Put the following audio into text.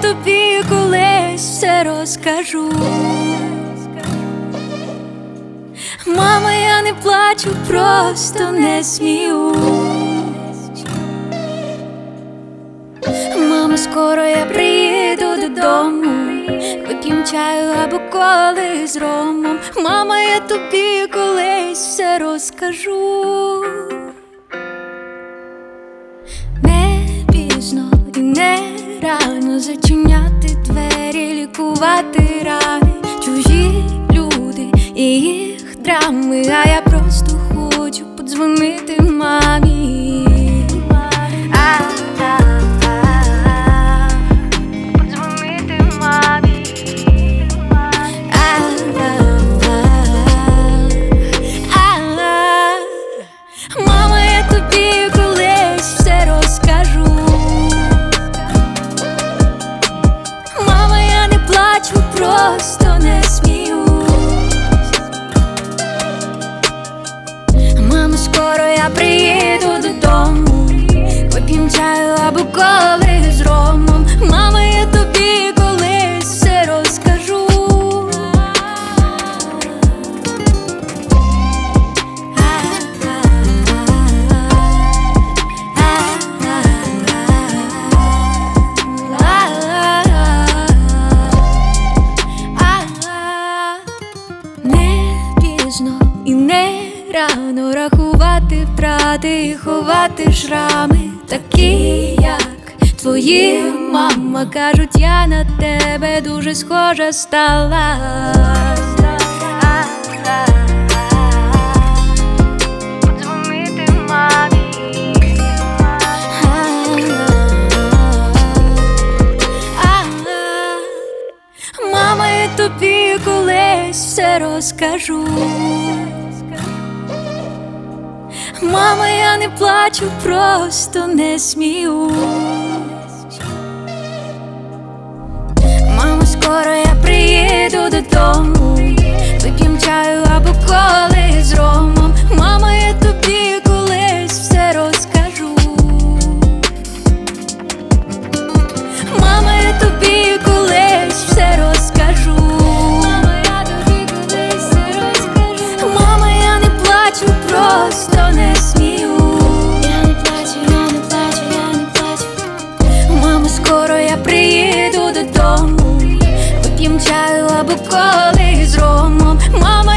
тобі колись все розкажу. Мама, я не плачу, просто не сміюсь. Мама, скоро я приїду додому, вип'єм чаю або коли з ромом. Мама, я тобі колись все розкажу. Не пізно і не рано зачиняти двері, лікувати рани, чужі люди і їх драми. А я просто хочу подзвонити мамі. Подзвонити мамі. Мама, я тобі колись все розкажу. Мама, я не плачу, просто не сміюсь. Мама, скоро я приїду додому, вип'єм чаю або коли з ромом. Мама, я тобі колись все розкажу. Не пізно і не рано рахувати втрати і ховати шрами, такі як твої. Мама, кажуть, я на тебе дуже схожа стала. Подзвонити мамі. Мама, я тобі колись все розкажу. Мама, я не плачу, просто не сміюсь. Мама, скоро я приїду додому, вип'єм чаю або коли з ромом. Мама, я тобі колись все розкажу. Мама, я тобі колись все розкажу. Мама, я тобі колись все розкажу. Мама, я не плачу, просто не сміюсь. Я не плачу, я не плачу, я не плачу. Мама, скоро я приїду додому, вип'єм чаю або коли з ромом. Мама,